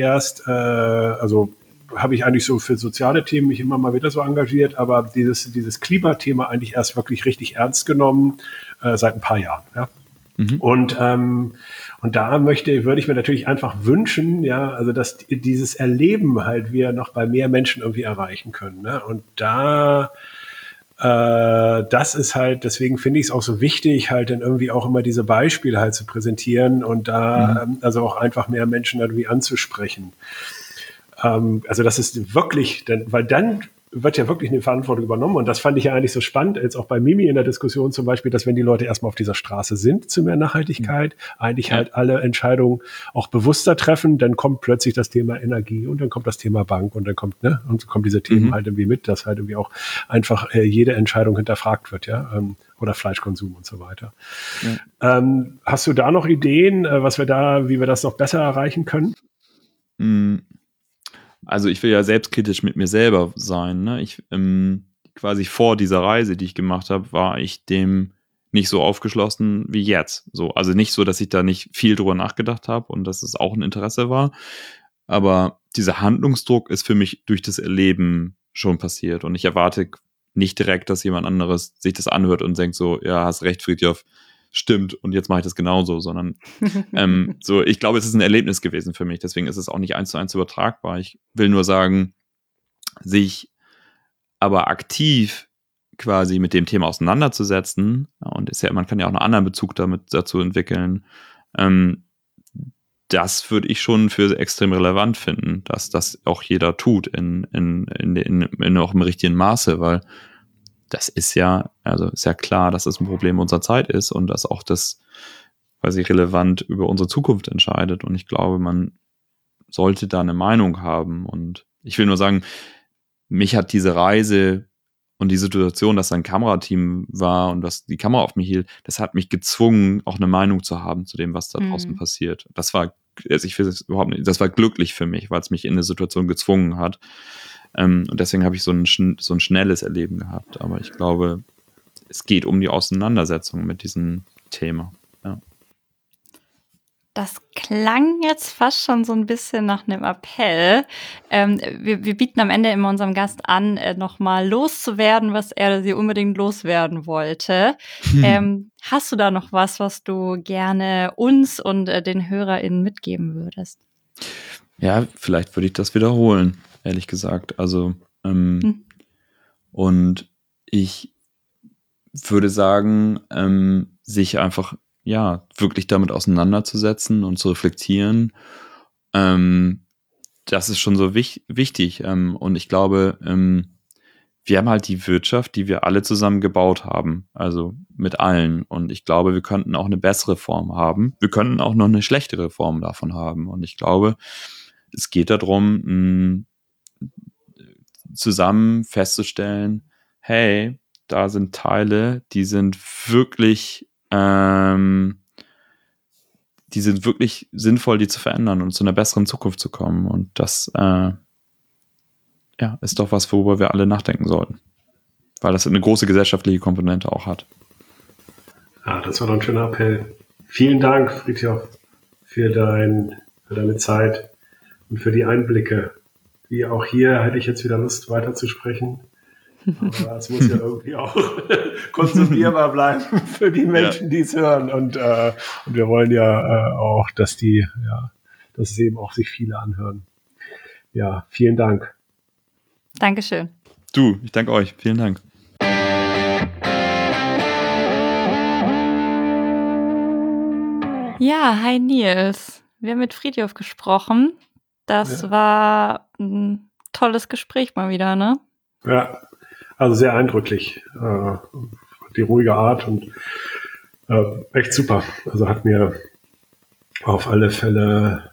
habe ich eigentlich so für soziale Themen mich immer mal wieder so engagiert, aber dieses Klimathema eigentlich erst wirklich richtig ernst genommen seit ein paar Jahren. Ja? Und da würde ich mir natürlich einfach wünschen, ja, also dass dieses Erleben halt wir noch bei mehr Menschen irgendwie erreichen können. Ne? Und das ist halt, deswegen finde ich es auch so wichtig, halt dann irgendwie auch immer diese Beispiele halt zu präsentieren und da also auch einfach mehr Menschen irgendwie anzusprechen. Also das ist wirklich, weil dann wird ja wirklich eine Verantwortung übernommen und das fand ich ja eigentlich so spannend, jetzt auch bei Mimi in der Diskussion zum Beispiel, dass wenn die Leute erstmal auf dieser Straße sind zu mehr Nachhaltigkeit, eigentlich halt alle Entscheidungen auch bewusster treffen, dann kommt plötzlich das Thema Energie und dann kommt das Thema Bank und dann kommt diese Themen halt irgendwie mit, dass halt irgendwie auch einfach jede Entscheidung hinterfragt wird, ja, oder Fleischkonsum und so weiter. Ja. Hast du da noch Ideen, wie wir das noch besser erreichen können? Also ich will ja selbstkritisch mit mir selber sein. Ne? Quasi vor dieser Reise, die ich gemacht habe, war ich dem nicht so aufgeschlossen wie jetzt. So, also nicht so, dass ich da nicht viel drüber nachgedacht habe und dass es auch ein Interesse war. Aber dieser Handlungsdruck ist für mich durch das Erleben schon passiert. Und ich erwarte nicht direkt, dass jemand anderes sich das anhört und denkt so, ja, hast recht, Frithjof, stimmt, und jetzt mache ich das genauso, sondern so, ich glaube, es ist ein Erlebnis gewesen für mich. Deswegen ist es auch nicht 1:1 übertragbar. Ich will nur sagen, sich aber aktiv quasi mit dem Thema auseinanderzusetzen, und ist ja, man kann ja auch einen anderen Bezug dazu entwickeln, das würde ich schon für extrem relevant finden, dass das auch jeder tut in auch im richtigen Maße, weil das ist ja klar, dass es ein Problem unserer Zeit ist und dass auch das quasi relevant über unsere Zukunft entscheidet. Und ich glaube, man sollte da eine Meinung haben. Und ich will nur sagen, mich hat diese Reise und die Situation, dass da ein Kamerateam war und dass die Kamera auf mich hielt, das hat mich gezwungen, auch eine Meinung zu haben zu dem, was da draußen passiert. Das war, also ich will es überhaupt nicht, das war glücklich für mich, weil es mich in eine Situation gezwungen hat. Und deswegen habe ich so ein schnelles Erleben gehabt. Aber ich glaube, es geht um die Auseinandersetzung mit diesem Thema. Ja. Das klang jetzt fast schon so ein bisschen nach einem Appell. Wir bieten am Ende immer unserem Gast an, nochmal loszuwerden, was er oder sie unbedingt loswerden wollte. Hast du da noch was du gerne uns und den HörerInnen mitgeben würdest? Ja, vielleicht würde ich das wiederholen, ehrlich gesagt. Also, und ich würde sagen, sich einfach wirklich damit auseinanderzusetzen und zu reflektieren, das ist schon so wichtig. Und ich glaube, wir haben halt die Wirtschaft, die wir alle zusammen gebaut haben, also mit allen. Und ich glaube, wir könnten auch eine bessere Form haben. Wir könnten auch noch eine schlechtere Form davon haben. Und ich glaube, es geht darum, zusammen festzustellen, hey, da sind Teile, die sind wirklich sinnvoll, die zu verändern und zu einer besseren Zukunft zu kommen. Und das ist doch was, worüber wir alle nachdenken sollten. Weil das eine große gesellschaftliche Komponente auch hat. Ja, das war doch ein schöner Appell. Vielen Dank, Frithjof, für deine Zeit und für die Einblicke. Wie auch hier hätte ich jetzt wieder Lust, weiterzusprechen. Aber es muss ja irgendwie auch konsumierbar bleiben für die Menschen, die es hören. Und wir wollen ja auch, dass es eben auch sich viele anhören. Ja, vielen Dank. Dankeschön. Ich danke euch. Vielen Dank. Ja, hi Nils. Wir haben mit Frithjof gesprochen. Das war ein tolles Gespräch mal wieder, ne? Ja, also sehr eindrücklich. Die ruhige Art und echt super. Also hat mir auf alle Fälle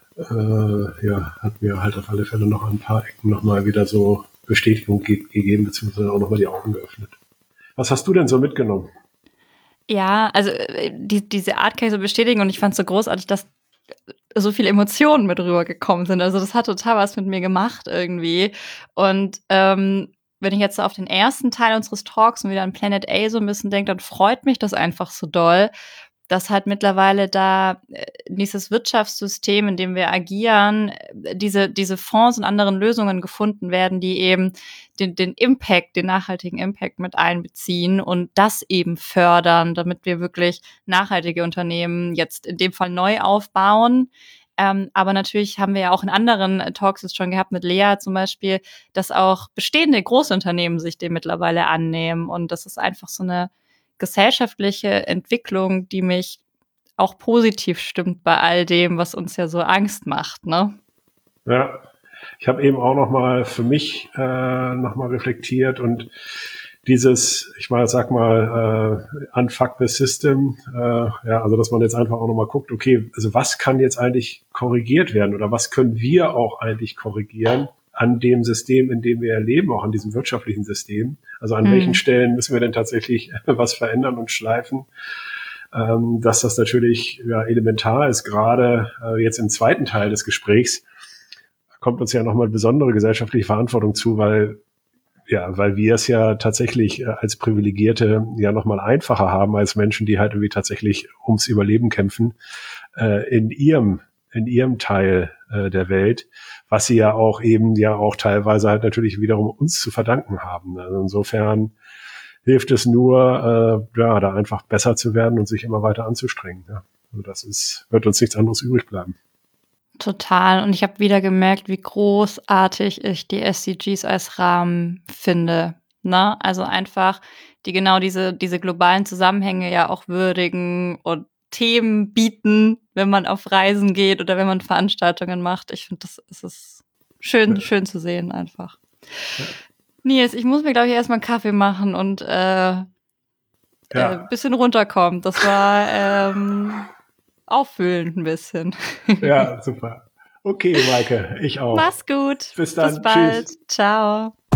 noch ein paar Ecken nochmal wieder so Bestätigung gegeben, beziehungsweise auch nochmal die Augen geöffnet. Was hast du denn so mitgenommen? Ja, also diese Art kann ich so bestätigen und ich fand es so großartig, dass so viele Emotionen mit rübergekommen sind. Also das hat total was mit mir gemacht irgendwie. Und wenn ich jetzt so auf den ersten Teil unseres Talks und wieder an Planet A so ein bisschen denke, dann freut mich das einfach so doll, dass halt mittlerweile da dieses Wirtschaftssystem, in dem wir agieren, diese Fonds und anderen Lösungen gefunden werden, die eben den Impact, den nachhaltigen Impact mit einbeziehen und das eben fördern, damit wir wirklich nachhaltige Unternehmen jetzt in dem Fall neu aufbauen. Aber natürlich haben wir ja auch in anderen Talks es schon gehabt mit Lea zum Beispiel, dass auch bestehende Großunternehmen sich dem mittlerweile annehmen. Und das ist einfach so eine gesellschaftliche Entwicklung, die mich auch positiv stimmt bei all dem, was uns ja so Angst macht, ne? Ja, ich habe eben auch nochmal für mich nochmal reflektiert und dieses, sag mal, unfuck the system, also dass man jetzt einfach auch nochmal guckt, okay, also was kann jetzt eigentlich korrigiert werden oder was können wir auch eigentlich korrigieren an dem System, in dem wir leben, auch an diesem wirtschaftlichen System. Also an welchen Stellen müssen wir denn tatsächlich was verändern und schleifen, dass das natürlich elementar ist, gerade jetzt im zweiten Teil des Gesprächs kommt uns ja nochmal besondere gesellschaftliche Verantwortung zu, weil Ja, weil wir es ja tatsächlich als Privilegierte ja nochmal einfacher haben als Menschen, die halt irgendwie tatsächlich ums Überleben kämpfen, in ihrem Teil der Welt, was sie ja auch teilweise halt natürlich wiederum uns zu verdanken haben. Also insofern hilft es nur, da einfach besser zu werden und sich immer weiter anzustrengen. Ja. Also wird uns nichts anderes übrig bleiben. Total. Und ich habe wieder gemerkt, wie großartig ich die SDGs als Rahmen finde. Ne? Also einfach, die genau diese globalen Zusammenhänge ja auch würdigen und Themen bieten, wenn man auf Reisen geht oder wenn man Veranstaltungen macht. Ich finde, das ist schön zu sehen einfach. Ja. Nils, ich muss mir, glaube ich, erstmal einen Kaffee machen und bisschen runterkommen. Das war auffüllend ein bisschen. Ja, super. Okay, Maike, ich auch. Mach's gut. Bis dann. Bis bald. Tschüss. Ciao.